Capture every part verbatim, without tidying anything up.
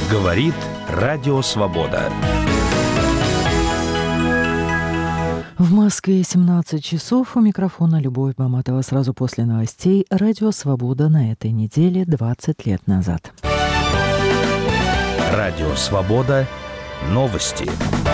Говорит Радио Свобода. В Москве семнадцать часов. У микрофона Любовь Баматова. Сразу после новостей Радио Свобода на этой неделе двадцать лет назад. Радио Свобода. Новости.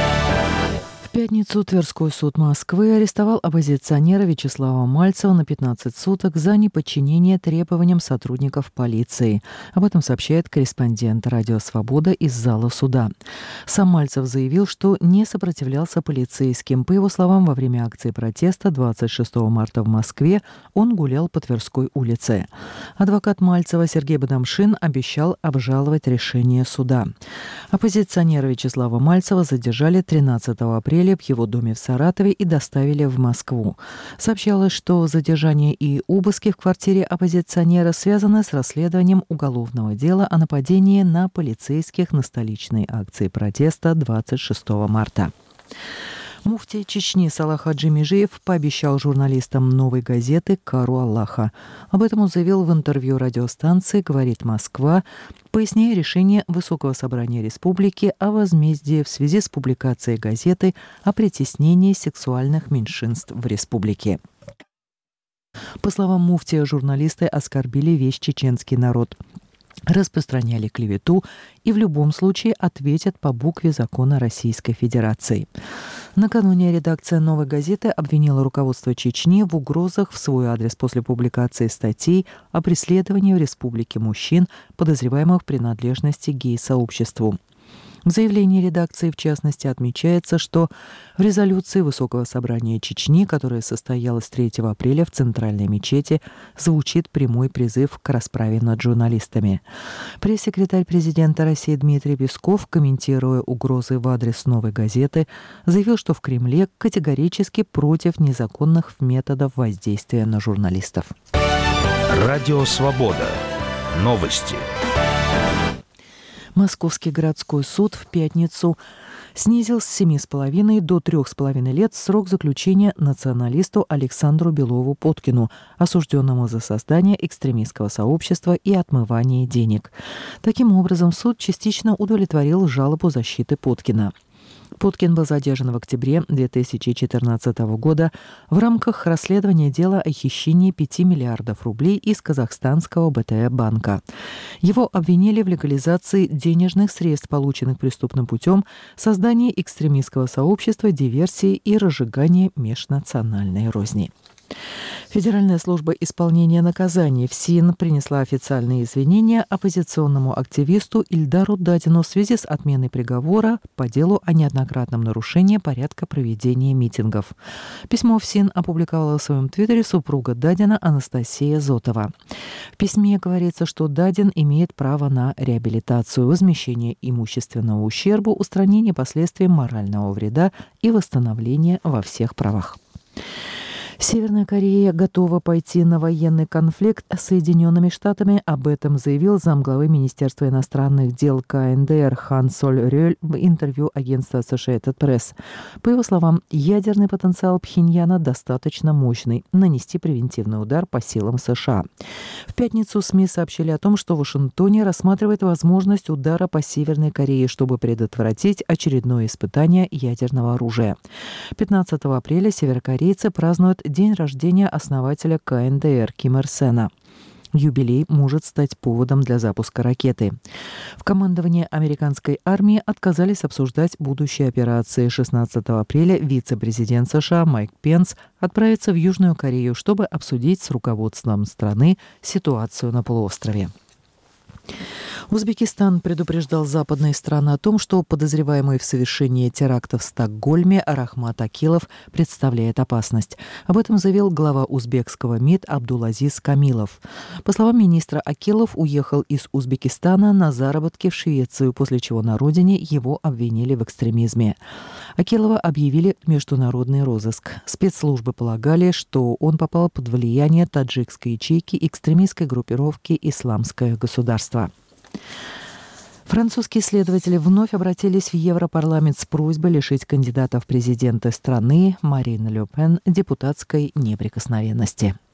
В пятницу Тверской суд Москвы арестовал оппозиционера Вячеслава Мальцева на пятнадцать суток за неподчинение требованиям сотрудников полиции. Об этом сообщает корреспондент Радио Свобода из зала суда. Сам Мальцев заявил, что не сопротивлялся полицейским. По его словам, во время акции протеста двадцать шестого марта в Москве он гулял по Тверской улице. Адвокат Мальцева Сергей Бадамшин обещал обжаловать решение суда. Оппозиционера Вячеслава Мальцева задержали тринадцатого апреля в его доме в Саратове и доставили в Москву. Сообщалось, что задержание и обыски в квартире оппозиционера связаны с расследованием уголовного дела о нападении на полицейских на столичной акции протеста двадцать шестого марта. Муфтий Чечни Салах Хаджи Межиев пообещал журналистам «Новой газеты» кару Аллаха. Об этом он заявил в интервью радиостанции «Говорит Москва», поясняя решение Высокого собрания республики о возмездии в связи с публикацией газеты о притеснении сексуальных меньшинств в республике. По словам муфтия, журналисты оскорбили весь чеченский народ, распространяли клевету и в любом случае ответят по букве закона Российской Федерации. Накануне редакция «Новой газеты» обвинила руководство Чечни в угрозах в свой адрес после публикации статей о преследовании в республике мужчин, подозреваемых в принадлежности к гей-сообществу. В заявлении редакции, в частности, отмечается, что в резолюции Высокого собрания Чечни, которая состоялась третьего апреля в Центральной мечети, звучит прямой призыв к расправе над журналистами. Пресс-секретарь президента России Дмитрий Песков, комментируя угрозы в адрес «Новой газеты», заявил, что в Кремле категорически против незаконных методов воздействия на журналистов. Радио Свобода. Новости. Московский городской суд в пятницу снизил с семи с половиной до трех с половиной лет срок заключения националисту Александру Белову-Поткину, осужденному за создание экстремистского сообщества и отмывание денег. Таким образом, суд частично удовлетворил жалобу защиты Поткина. Поткин был задержан в октябре две тысячи четырнадцатого года в рамках расследования дела о хищении пяти миллиардов рублей из казахстанского бэ тэ банка. Его обвинили в легализации денежных средств, полученных преступным путем, создании экстремистского сообщества, диверсии и разжигании межнациональной розни. Федеральная служба исполнения наказаний ФСИН принесла официальные извинения оппозиционному активисту Ильдару Дадину в связи с отменой приговора по делу о неоднократном нарушении порядка проведения митингов. Письмо ФСИН опубликовала в своем твиттере супруга Дадина Анастасия Зотова. В письме говорится, что Дадин имеет право на реабилитацию, возмещение имущественного ущерба, устранение последствий морального вреда и восстановление во всех правах. Северная Корея готова пойти на военный конфликт с Соединенными Штатами. Об этом заявил замглавы Министерства иностранных дел ка эн дэ эр Хан Соль Рёль в интервью агентства Associated Press. По его словам, ядерный потенциал Пхеньяна достаточно мощный нанести превентивный удар по силам США. В пятницу СМИ сообщили о том, что в Вашингтоне рассматривает возможность удара по Северной Корее, чтобы предотвратить очередное испытание ядерного оружия. пятнадцатого апреля северокорейцы празднуют день рождения основателя ка эн дэ эр Ким Ир Сена. Юбилей может стать поводом для запуска ракеты. В командовании американской армии отказались обсуждать будущие операции. шестнадцатого апреля вице-президент США Майк Пенс отправится в Южную Корею, чтобы обсудить с руководством страны ситуацию на полуострове. Узбекистан предупреждал западные страны о том, что подозреваемый в совершении теракта в Стокгольме Рахмат Акилов представляет опасность. Об этом заявил глава узбекского МИД Абдулазиз Камилов. По словам министра, Акилов уехал из Узбекистана на заработки в Швецию, после чего на родине его обвинили в экстремизме. Акилова объявили в международный розыск. Спецслужбы полагали, что он попал под влияние таджикской ячейки экстремистской группировки «Исламское государство». Французские следователи вновь обратились в Европарламент с просьбой лишить кандидата в президенты страны Марин Ле Пен депутатской неприкосновенности.